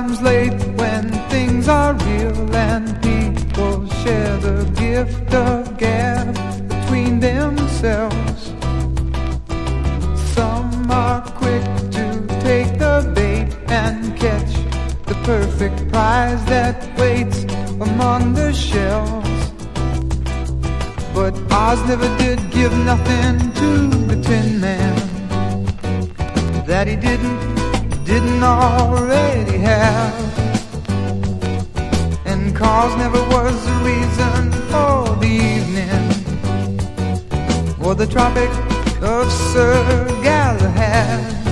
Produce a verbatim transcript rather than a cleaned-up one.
times late when things are real and people share the gift of gab between themselves. Some are quick to take the bait and catch the perfect prize that waits among the shells. But Oz never did give nothing to the Tin Man that he didn't, didn't already have. And cause never was the reason for the evening or the Tropic of Sir Galahad.